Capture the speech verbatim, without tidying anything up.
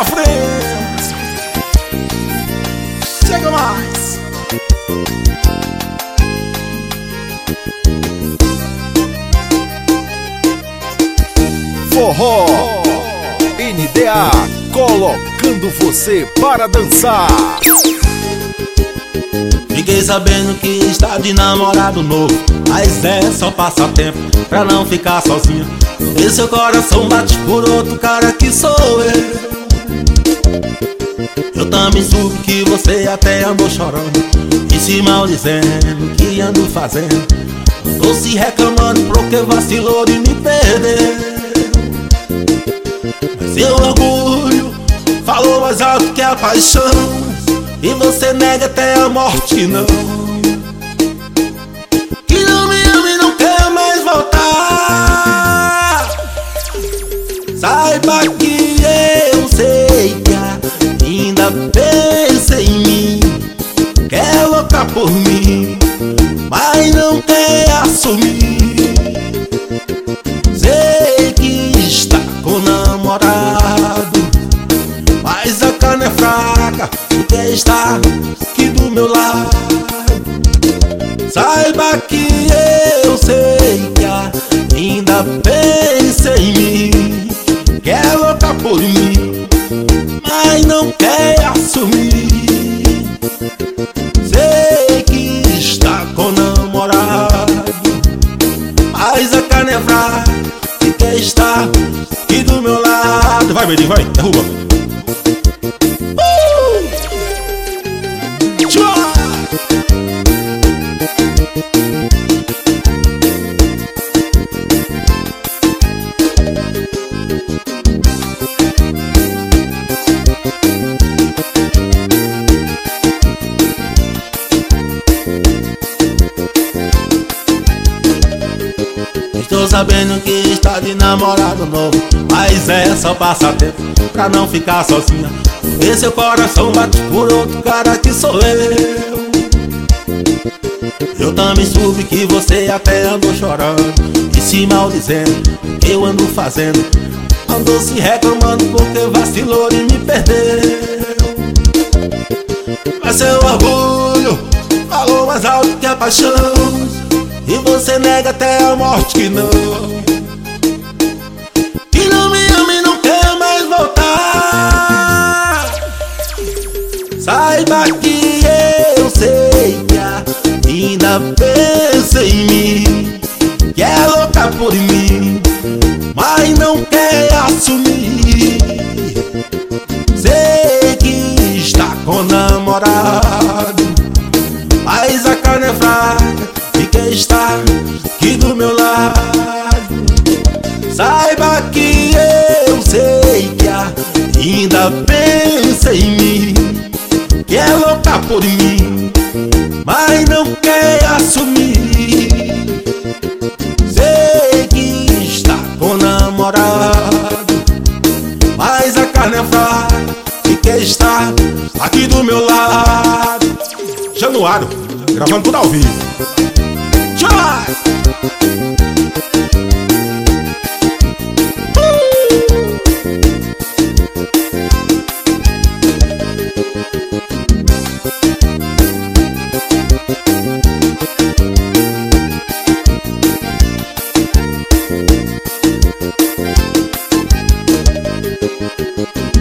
pra frente. Chega mais. Forró N D A, colocando você para dançar. Fiquei sabendo que está de namorado novo, mas é só passatempo pra não ficar sozinha. E seu coração bate por outro cara que sou eu. Eu também soube que você até andou chorando e se maldizendo, que ando fazendo. Tô se reclamando porque vacilou de me perder. Mas seu orgulho falou mais alto que a paixão, e você nega até a morte que não. Que não me ama e não quer mais voltar. Saiba que eu sei que ainda pensa em mim, quer louca por mim, mas não quer assumir. Sei que está com namorado, mas a cana é fraca, quer estar aqui do meu lado. Saiba que eu sei que ainda pensa em mim, quer louca por mim, mas não quer assumir. Sei que está com namorado, mas a carne é fraca e quer estar aqui do meu lado. Vai, Bedinho, vai, derruba. Estou sabendo que está de namorado novo, mas é só passatempo pra não ficar sozinha. E seu coração bate por outro cara que sou eu. Eu também soube que você até andou chorando e se maldizendo, que eu ando fazendo. Andou se reclamando porque vacilou e me perdeu. Mas seu orgulho falou mais alto que a paixão, e você nega até a morte que não. Que não me ama e não quer mais voltar. Saiba que eu sei que ainda pensa em mim, que é louca por mim, mas não quer assumir. Sei que está com namorado, mas a carne é fraca e quer estar aqui do meu lado. Saiba que eu sei que ainda pensa em mim, que é louca por mim, mas não quer assumir. Sei que está com namorado, mas a carne é fraca e quer estar aqui do meu lado. Januário, gravando tudo ao vivo. Tchau! Thank you.